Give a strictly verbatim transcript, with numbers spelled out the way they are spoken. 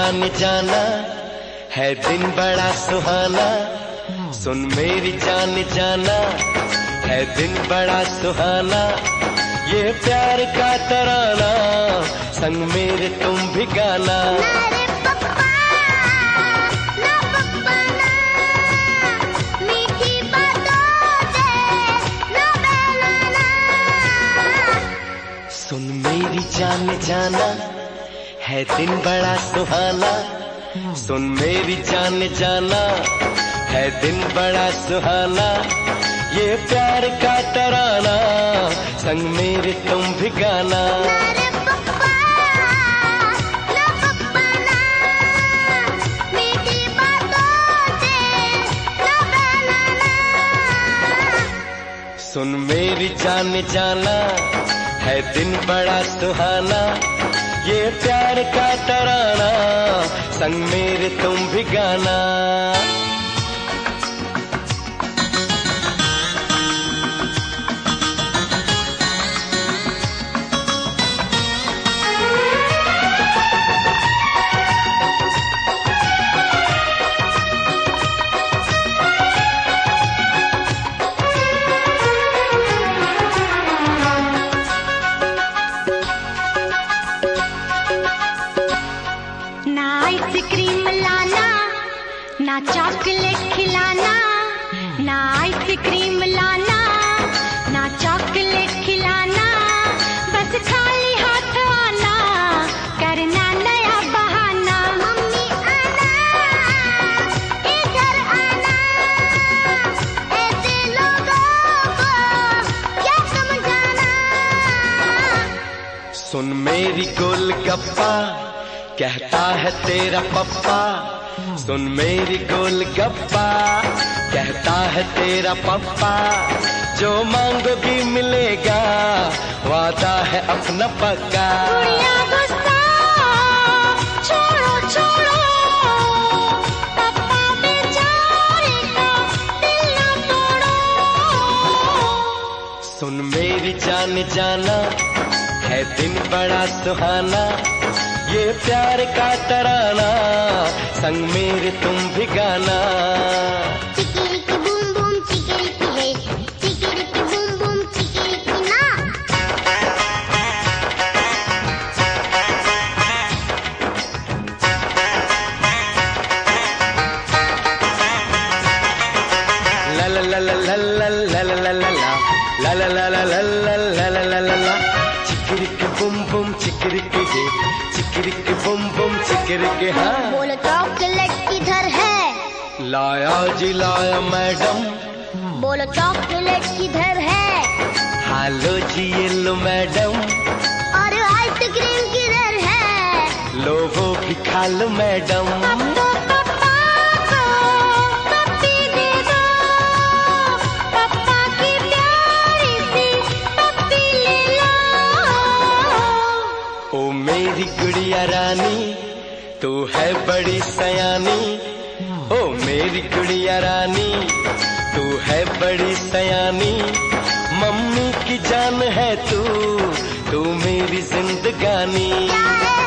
जान जाना है दिन बड़ा सुहाना। सुन मेरी जान जाना है दिन बड़ा सुहाना। ये प्यार का तराना संग मेरे तुम भी गाना। सुन मेरी जान जाना है दिन बड़ा सुहाना। सुन मेरी जान जाना है दिन बड़ा सुहाना। ये प्यार का तराना संग मेरे तुम भी गाना। सुन मेरी जान जाना है दिन बड़ा सुहाना। ये प्यार का तराना संग मेरे तुम भी गाना। आइसक्रीम लाना ना चॉकलेट खिलाना, ना आइसक्रीम लाना ना चॉकलेट खिलाना। बस खाली हाथ आना, करना नया बहाना। मम्मी आना, इधर आना, ऐसे लोगों को क्या समझाना। सुन मेरी गोलगप्पा कहता है तेरा पप्पा। सुन मेरी गोलगप्पा कहता है तेरा पप्पा। जो मांगोगी मिलेगा, वादा है अपना पक्का। गुस्सा छोड़ो छोड़ो, पप्पा बेचारे का दिल ना तोड़ो। सुन मेरी जान जाना है दिन बड़ा सुहाना। ये प्यार का तराना संग मेरे तुम भी गाना। चिकिरिकी बूम बूम चिकिरिकी है, चिकिरिकी बूम बूम चिकिरिकी ना। ला ला ला ला ला ला ला ला ला ला ला ला ला ला ला ला ला ला ला। चिकिरिकी बूम बूम चिकिरिकी है, चिकिरिकी बूम बूम चिकिरिकी। हाँ बोलो चॉकलेट किधर है? लाया जी लाया मैडम। बोलो चॉकलेट किधर है? हालो जी ये लो मैडम। और आइसक्रीम किधर है? लो वो भी खा लो मैडम। तो पप्पा को पप्पी दे दो, पप्पा की प्यारी सी पप्पी ले लो। ओ मेरी गुड़िया रानी तू है बड़ी सयानी। ओ मेरी गुड़िया रानी तू है बड़ी सयानी। मम्मी की जान है तू, तू मेरी जिंदगानी।